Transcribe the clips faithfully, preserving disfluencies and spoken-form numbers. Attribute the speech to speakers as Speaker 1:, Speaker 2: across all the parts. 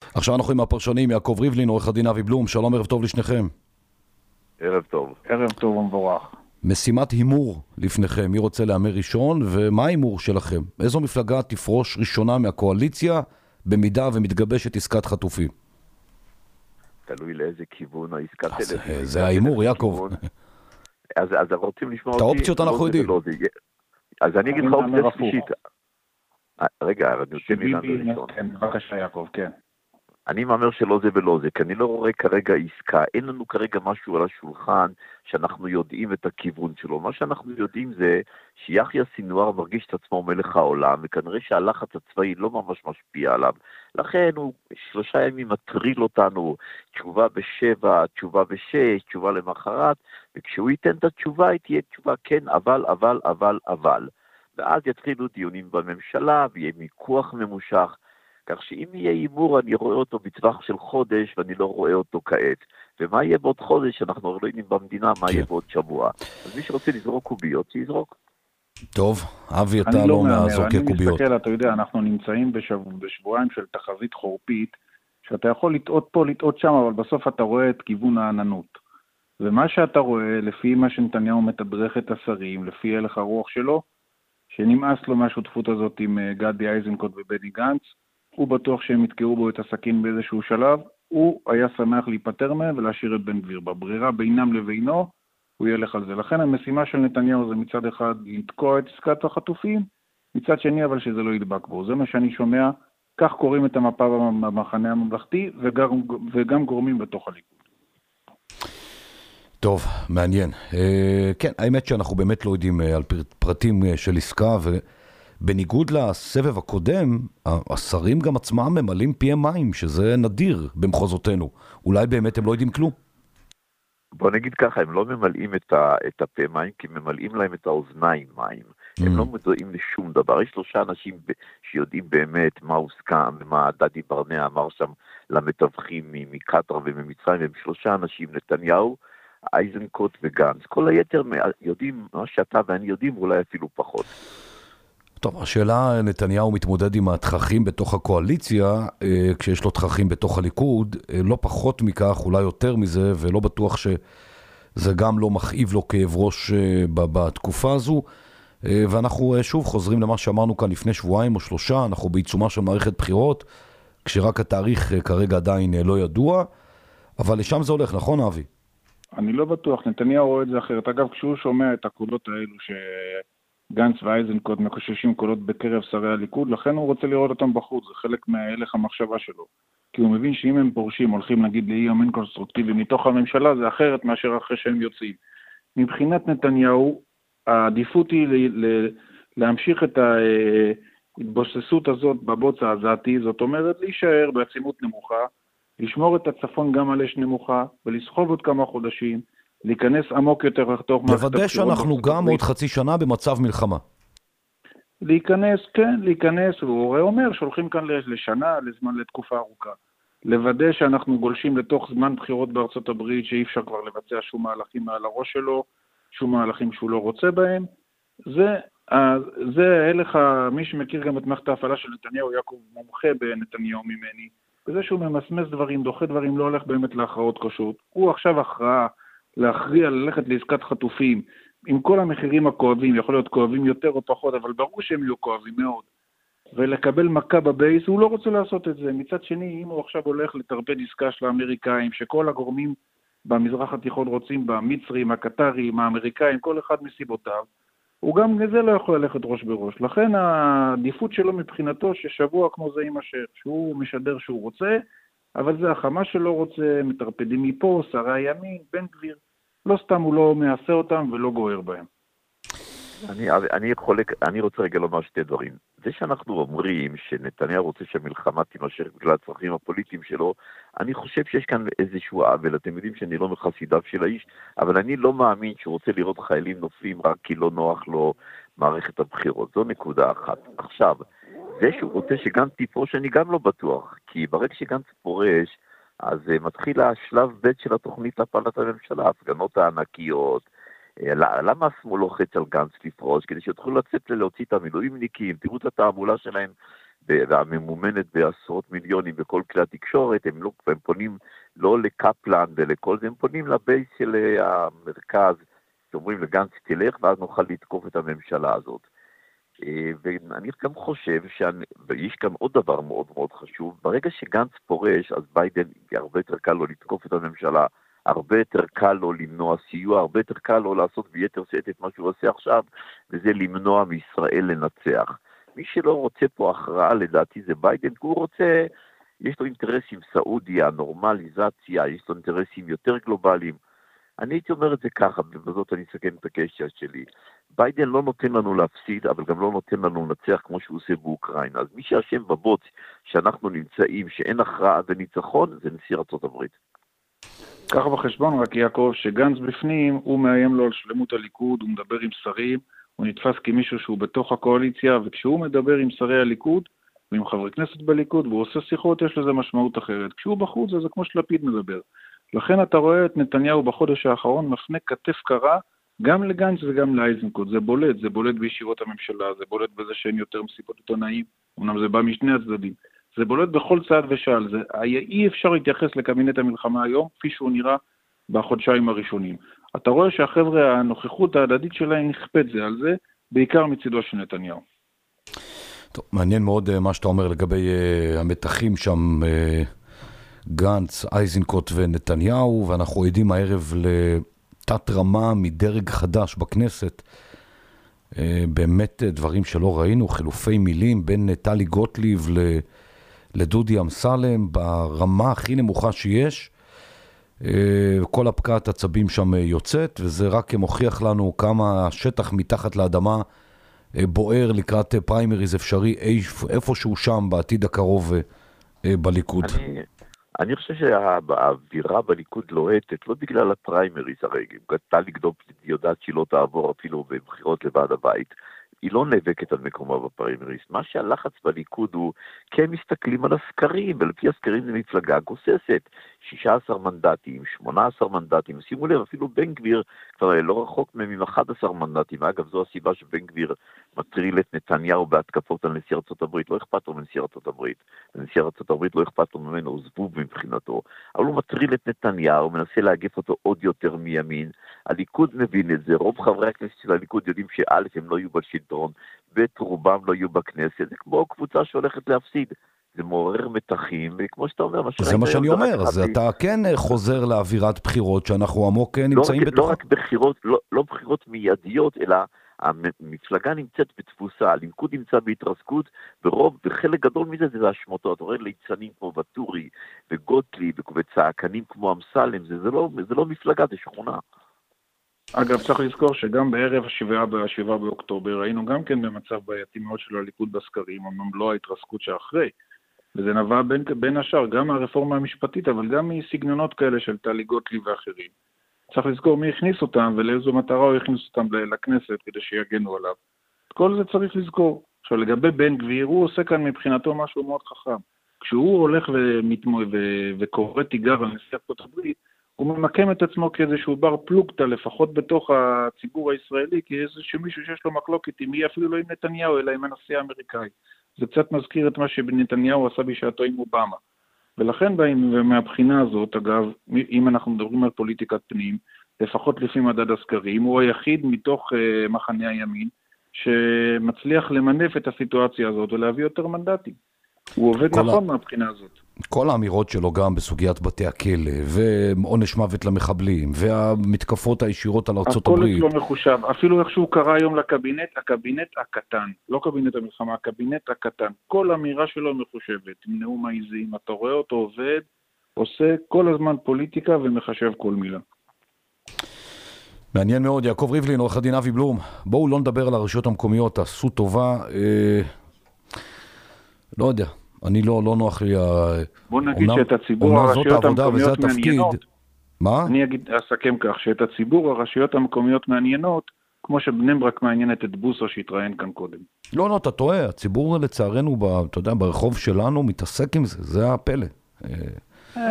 Speaker 1: עכשיו אנחנו עם הפרשנים, יעקב ריבלין, עורך הדין אבי בלום. שלום, ערב טוב לשניכם.
Speaker 2: ערב טוב.
Speaker 3: ערב טוב ומבורך.
Speaker 1: משימת הימור לפניכם, מי רוצה להמר ראשון, ומה ההימור שלכם? איזו מפלגה תפרוש ראשונה מהקואליציה במידה ומתגבשת עסקת חטופים?
Speaker 2: תלוי לאיזה כיוון העסקת...
Speaker 1: זה ההימור, יעקב.
Speaker 2: אז אז רוצים לשמוע
Speaker 1: את האופציות אנחנו יודעים.
Speaker 2: אז אני אגיד לך אופציה שלישית. רגע, אני רוצה מילה ראשון.
Speaker 3: בבקשה יעקב, כן.
Speaker 2: אני מאמר שלא זה ולא זה, כי אני לא רואה כרגע עסקה, אין לנו כרגע משהו על השולחן שאנחנו יודעים את הכיוון שלו. מה שאנחנו יודעים זה שיחיא סינואר מרגיש את עצמו מלך העולם, וכנראה שהלחץ הצבאי לא ממש משפיע עליו. לכן הוא שלושה ימים מטריל אותנו, תשובה בשבע, תשובה בשש, תשובה למחרת, וכשהוא ייתן את התשובה, היא תהיה תשובה כן, אבל, אבל, אבל, אבל. ואז יתחילו דיונים בממשלה, ויהיה מיקוח ממושך, כך שאם יהיה אימור אני רואה אותו בטווח של חודש ואני לא רואה אותו כעת. ומה יהיה בעוד חודש? אנחנו לא יודעים במדינה מה יהיה בעוד שבוע. אז מי שרוצה לזרוק קוביות, שיזרוק.
Speaker 1: טוב, אבי, אתה לא מהזורקי קוביות.
Speaker 3: אני מסתכל, אתה יודע, אנחנו נמצאים בשבועיים של תחזית חורפית, שאתה יכול לטעות פה, לטעות שם, אבל בסוף אתה רואה את כיוון העננות. ומה שאתה רואה, לפי מה שנתניהו מתדרך את השרים, לפי הלך הרוח שלו, שנמאס לו מהשותפות הזאת עם גדי איזנקוט ובני גנץ, הוא בטוח שהם יתקעו בו את הסכין באיזשהו שלב, הוא היה שמח להיפטר מהם ולהשאיר את בן גביר. בברירה בינם לבינו, הוא ילך על זה. לכן המשימה של נתניהו זה מצד אחד לתקוע את עסקת החטופים, מצד שני אבל שזה לא ידבק בו. זה מה שאני שומע, כך קוראים את המפה במחנה הממלכתי, וגם, וגם גורמים בתוך הליכוד.
Speaker 1: טוב, מעניין. כן, האמת שאנחנו באמת לא יודעים על פרטים של עסקה, ו... בניגוד לסבב הקודם, השרים גם עצמם ממלאים פיהם מים, שזה נדיר במחוזותינו. אולי באמת הם לא יודעים כלום?
Speaker 2: בוא נגיד ככה, הם לא ממלאים את, ה, את הפה מים, כי ממלאים להם את האוזניים מים. Mm. הם לא מודעים לשום דבר. יש שלושה אנשים שיודעים באמת מה הוסכם, ומה דדי ברנע אמר שם למתווכים מקטר וממצרים, הם שלושה אנשים, נתניהו, איזנקוט וגנץ. כל היתר יודעים מה שאתה ואני יודעים, אולי אפילו פחות.
Speaker 1: טוב, השאלה, נתניהו מתמודד עם התככים בתוך הקואליציה, כשיש לו תככים בתוך הליכוד, לא פחות מכך, אולי יותר מזה, ולא בטוח שזה גם לא מכאיב לו כאב ראש בתקופה הזו. ואנחנו שוב חוזרים למה שאמרנו כאן לפני שבועיים או שלושה, אנחנו בעיצומה של מערכת בחירות, כשרק התאריך כרגע עדיין לא ידוע, אבל לשם זה הולך, נכון אבי?
Speaker 3: אני לא בטוח, נתניהו רואה את זה אחרת. אגב, כשהוא שומע את הקולות האלו ש... גנץ ואייזנקוט מקוששים קולות בקרב שרי הליכוד, לכן הוא רוצה לראות אותם בחוץ, זה חלק מההלך המחשבה שלו. כי הוא מבין שאם הם פורשים, הולכים נגיד לאי ימין קונסטרוקטיבי מתוך הממשלה, זה אחרת מאשר אחרי שהם יוצאים. מבחינת נתניהו, העדיפות היא ל- ל- להמשיך את ההתבוססות הזאת בבוץ העזתי, זאת אומרת להישאר בעצימות נמוכה, לשמור את הצפון גם על אש נמוכה, ולסחוב עוד כמה חודשים, להיכנס עמוק יותר לתוך מערכת הבחירות.
Speaker 1: לוודא שאנחנו גם עוד חצי שנה במצב מלחמה.
Speaker 3: להיכנס, כן, להיכנס, הוא אומר שהולכים כאן לשנה, לזמן, לתקופה ארוכה. לוודא שאנחנו גולשים לתוך זמן בחירות בארצות הברית, שאי אפשר כבר לבצע שום מהלכים מעל הראש שלו, שום מהלכים שהוא לא רוצה בהם. זה, זה הלך, מי שמכיר גם את מערכת ההפעלה של נתניהו, יעקב מומחה בנתניהו ממני, בזה שהוא ממסמס דברים, דוחה דברים, לא הולך באמת להכרעות קשות. הוא עכשיו הכרעה, להכריע, ללכת לעסקת חטופים, עם כל המחירים הכואבים, יכול להיות כואבים יותר או פחות, אבל ברור שהם יהיו כואבים מאוד, ולקבל מכה בבייס, הוא לא רוצה לעשות את זה. מצד שני, אם הוא עכשיו הולך לטרפד עסקה של האמריקאים, שכל הגורמים במזרח התיכון רוצים, במצרים, הקטרים, האמריקאים, כל אחד מסיבותיו, הוא גם לזה לא יכול ללכת ראש בראש. לכן העדיפות שלו מבחינתו, ששבוע כמו זה יימשך, שהוא משדר שהוא רוצה, אבל זה החמה שלא רוצה, מטרפדים מפה, שרי הימין, בן גביר, לא סתם הוא לא מעשה אותם ולא גוער בהם.
Speaker 2: אני, אני, חולק, אני רוצה רגע לומר שתי דברים. זה שאנחנו אומרים שנתניהו רוצה שהמלחמה תימשך בגלל הצרכים הפוליטיים שלו, אני חושב שיש כאן איזשהו עוול. אתם יודעים שאני לא מחסידיו של האיש, אבל אני לא מאמין שהוא רוצה לראות חיילים נופלים רק כי לא נוח לו מערכת הבחירות. זו נקודה אחת. עכשיו, זה שהוא רוצה שגנץ תפרוש, אני גם לא בטוח, כי ברגע שגנץ פורש, אז מתחיל השלב ב' של התוכנית להפלת הממשלה, ההפגנות הענקיות. למה השמאל לוחץ על גנץ לפרוש? כדי שיתחילו לצאת להוציא את המילואימניקים, תראו את התעמולה שלהם והממומנת בעשרות מיליונים בכל כלי התקשורת, הם, לא, הם פונים לא לקפלן ולכל זה, הם פונים לבייס של המרכז, שאומרים לגנץ תלך, ואז נוכל לתקוף את הממשלה הזאת. ואני גם חושב, שאני, ויש גם עוד דבר מאוד מאוד חשוב, ברגע שגנץ פורש, אז ביידן הרבה יותר קל לו לתקוף את הממשלה, הרבה יותר קל לו למנוע סיוע, הרבה יותר קל לו לעשות ביתר שאת את מה שהוא עושה עכשיו, וזה למנוע מישראל לנצח. מי שלא רוצה פה הכרעה, לדעתי זה ביידן, הוא רוצה, יש לו אינטרסים סעודיה, נורמליזציה, יש לו אינטרסים יותר גלובליים. אני הייתי אומר את זה ככה, ובזאת אני אסכם את הקשר שלי. ביידן לא נותן לנו להפסיד, אבל גם לא נותן לנו לנצח כמו שהוא עושה באוקראינה. אז מי שהשם בבוץ שאנחנו נמצאים, שאין הכרעה וניצחון, זה נשיא ארצות הברית.
Speaker 3: ככה בחשבון רק יעקב, שגנץ בפנים, הוא מאיים לו על שלמות הליכוד, הוא מדבר עם שרים, הוא נתפס כמישהו שהוא בתוך הקואליציה, וכשהוא מדבר עם שרי הליכוד, ועם חברי כנסת בליכוד, והוא עושה שיחות, יש לזה משמעות אחרת. כשהוא בחוץ, זה כמו שלפיד מדבר. לכן אתה רואה את נתניהו בחודש האחרון מפנה כתף קרה, גם לגנץ וגם לאיזנקוט. זה בולט, זה בולט בישיבות הממשלה, זה בולט בזה שאין יותר מסיבות עיתונאים, אמנם זה בא משני הצדדים. זה בולט בכל צעד ושעל. זה, אי אפשר להתייחס לקבינט המלחמה היום, כפי שהוא נראה בחודשיים הראשונים. אתה רואה שהחבר'ה, הנוכחות ההדדית שלהם נכפת זה על זה, בעיקר מצידו של נתניהו.
Speaker 1: טוב, מעניין מאוד מה שאתה אומר לגבי uh, המתחים שם, uh, גנץ, איזנקוט ונתניהו, ואנחנו עדים הערב לתת רמה מדרג חדש בכנסת. Uh, באמת דברים שלא ראינו, חילופי מילים בין טלי גוטליב ל... לדודי אמסלם ברמה הכי נמוכה שיש. כל הפקעת עצבים שם יוצאת, וזה רק מוכיח לנו כמה השטח מתחת לאדמה בוער לקראת פריימריז אפשרי איפשהו שם בעתיד הקרוב בליכוד.
Speaker 2: אני, אני חושב שהאווירה בליכוד לוהטת, לא בגלל הפריימריז הרי, טלי גוטליב יודעת שהיא לא תעבור אפילו בבחירות לוועד הבית. היא לא נאבקת על מקומה בפריימריז. מה שהלחץ בליכוד הוא, כי הם מסתכלים על הסקרים, ולפי הסקרים זה מפלגה גוססת, שישה עשר מנדטים, שמונה עשר מנדטים, שימו לב, אפילו בן גביר כבר לא רחוק מהם עם אחד עשר מנדטים, אגב זו הסיבה שבן גביר מטריל את נתניהו בהתקפות על נשיא ארצות הברית, לא אכפת לו מנשיא ארצות הברית, ונשיא ארצות הברית לא אכפת לו ממנו, הוא זבוב מבחינתו, אבל הוא מטריל את נתניהו, מנסה להגף אותו עוד יותר מימין, הליכוד מבין את זה, רוב חברי הכנסת של הליכוד יודעים שא' הם לא יהיו בשלטון, ב' רובם לא יהיו בכנסת, זה כמו קבוצה שהולכת להפסיד, זה מעורר מתחים, וכמו שאתה אומר,
Speaker 1: זה מה שאני אומר, אז אתה כן חוזר לאווירת בחירות, שאנחנו עמוק נמצאים בתוכה.
Speaker 2: לא רק בחירות, לא בחירות מיידיות, אלא המפלגה נמצאת בתפוסה, הליכוד נמצא בהתרסקות, ורוב, וחלק גדול מזה זה השמותות, אתה רואה ליצנים כמו וטורי, וגוטליב, וצעקנים כמו אמסלם, זה לא מפלגה, זה שכונה.
Speaker 3: אגב, צריך לזכור שגם בערב השבעה באוקטובר היינו גם כן במצב בעייתי מאוד של הליכוד בסקרים, אמנם לא ההתרסקות שאחרי, וזה נבע בין, בין השאר גם מהרפורמה המשפטית, אבל גם מסגנונות כאלה של טלי גוטליב ואחרים. צריך לזכור מי הכניס אותם ולאיזו מטרה הוא הכניס אותם לכנסת כדי שיגנו עליו. את כל זה צריך לזכור. עכשיו לגבי בן גביר, הוא עושה כאן מבחינתו משהו מאוד חכם. כשהוא הולך ומתמו... ו... וקורא תיגר על נשיא ארצות הברית, הוא ממקם את עצמו כאיזשהו בר פלוגתא, לפחות בתוך הציבור הישראלי, כאיזשהו מישהו שיש לו מחלוקת עם מי, אפילו לא עם נתניהו, אלא עם הנשיא האמריקאי. זה קצת מזכיר את מה שנתניהו עשה בשעתו עם אובמה. ולכן, ומהבחינה הזאת, אגב, אם אנחנו מדברים על פוליטיקת פנים, לפחות לפי מדד הסקרים, הוא היחיד מתוך uh, מחנה הימין, שמצליח למנף את הסיטואציה הזאת ולהביא יותר מנדטים. הוא עובד נכון ה... מהבחינה הזאת.
Speaker 1: כל האמירות שלו גם בסוגיית בתי הכלא, ועונש מוות למחבלים, והמתקפות הישירות על ארצות הברית.
Speaker 3: הכל לא מחושב, אפילו איך שהוא קרא היום לקבינט, הקבינט הקטן, לא קבינט המלחמה, הקבינט הקטן, כל אמירה שלו מחושבת, עם נאום העיזים, אתה רואה אותו עובד, עושה כל הזמן פוליטיקה ומחשב כל מילה.
Speaker 1: מעניין מאוד, יעקב ריבלין, עורך הדין אבי בלום, בואו לא נדבר על הרשויות המקומיות, תעשו טובה, אה, לא יודע. אני לא, לא נוח לי...
Speaker 3: בוא נגיד אומנם, שאת הציבור הרשויות המקומיות מעניינות.
Speaker 1: מה?
Speaker 3: אני אגיד, אסכם כך, שאת הציבור הרשויות המקומיות מעניינות, כמו שבני ברק מעניינת את בוסו שהתראיין כאן קודם.
Speaker 1: לא, לא, אתה טועה. הציבור לצערנו, ב, אתה יודע, ברחוב שלנו מתעסק עם זה. זה הפלא.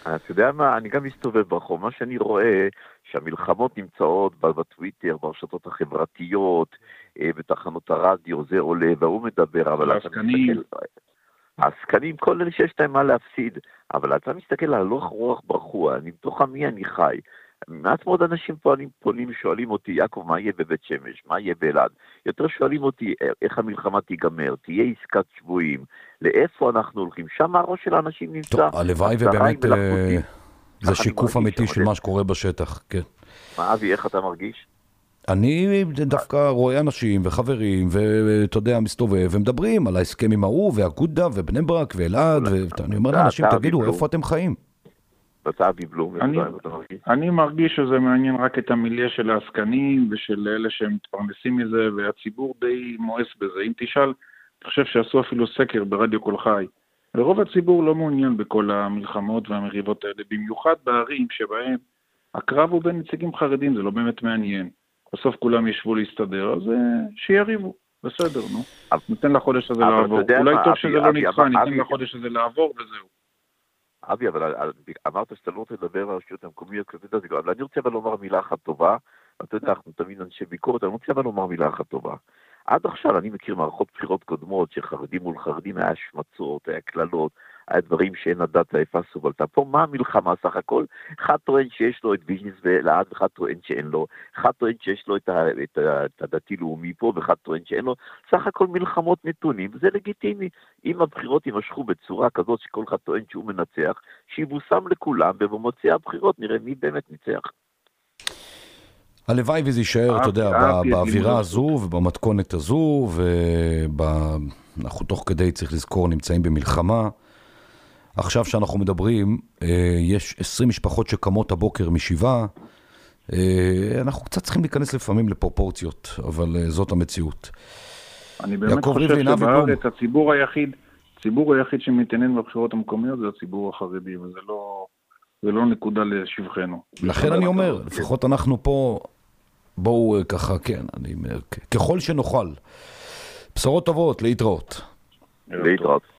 Speaker 2: אתה יודע מה, אני גם מסתובב ברחוב, מה שאני רואה, שהמלחמות נמצאות בטוויטר, ברשתות החברתיות, בתחנות הרדיו, זה עולה, והוא מדבר, אבל אתה מסתכל... העסקנים, כל אלה שיש להם מה להפסיד, אבל אתה מסתכל על הלוך רוח ברחוע, אני בתוך עמי אני חי. מעט מאוד אנשים פועלים, פונים ושואלים אותי, יעקב, מה יהיה בבית שמש? מה יהיה באלעד? יותר שואלים אותי, איך המלחמה תיגמר? תהיה עסקת שבויים? לאיפה אנחנו הולכים? שם הראש של האנשים נמצא.
Speaker 1: טוב, הלוואי ובאמת זה שיקוף אמיתי של מה שקורה בשטח, כן.
Speaker 2: מה, אבי, איך אתה מרגיש?
Speaker 1: אני דווקא רואה אנשים וחברים, ואתה יודע, מסתובב, ומדברים על ההסכם עם ההוא, והגודה, ובני ברק, ואלעד, ואני אומר לאנשים, תגידו, איפה אתם חיים?
Speaker 2: אתה אבי בלום,
Speaker 3: אני מרגיש שזה מעניין רק את המיליה של העסקנים, ושל אלה שהם מתפרנסים מזה, והציבור די מואס בזה. אם תשאל, אני חושב שעשו אפילו סקר ברדיו כל חי. ורוב הציבור לא מעוניין בכל המלחמות והמריבות האלה, במיוחד בערים שבהם הקרב הוא בין נציגים חרדים, זה לא באמת מעניין. בסוף כולם ישבו להסתדר, אז שיריבו, בסדר, נו. ניתן לחודש הזה לעבור. אולי טוב שזה לא נדחה, ניתן לחודש הזה לעבור וזהו.
Speaker 2: אבי, אבל אמרת שאתה לא רוצה לדבר על הרשויות המקומיות, אבל אני רוצה אבל לומר מילה אחת טובה, אתה יודע, אנחנו תמיד אנשי ביקורת, אני רוצה אבל לומר מילה אחת טובה. עד עכשיו אני מכיר מערכות בחירות קודמות, שחרדים מול חרדים היה השמצות, היה כללות, היה דברים שאין הדת היפה סובלתה. פה מה המלחמה סך הכל? אחד טוען שיש לו את ויז'ניס ולעד, ואחד טוען שאין לו. אחד טוען שיש לו את, ה, את, ה, את הדתי-לאומי פה, ואחד טוען שאין לו. סך הכל מלחמות נתונים, וזה לגיטימי. אם הבחירות יימשכו בצורה כזאת שכל אחד טוען שהוא מנצח, שיבוסם לכולם, ובמוצאי הבחירות נראה מי באמת ניצח.
Speaker 1: הלוואי וזה יישאר, אתה יודע, באווירה הזו ובמתכונת הזו, ואנחנו תוך כדי, צריך לזכור, נמצאים במלחמה. עכשיו שאנחנו מדברים, יש עשרים משפחות שקמות הבוקר משבעה, אנחנו קצת צריכים להיכנס לפעמים לפרופורציות, אבל זאת המציאות.
Speaker 3: אני באמת חושב שבארץ הציבור היחיד, הציבור היחיד שמתעניין בבחירות המקומיות זה הציבור החרדי, וזה לא, זה לא נקודה לשבחנו.
Speaker 1: לכן אני אומר, לפחות אנחנו פה, בואו ככה, כן, אני, ככל שנוכל. בשורות טובות, להתראות.
Speaker 2: להתראות.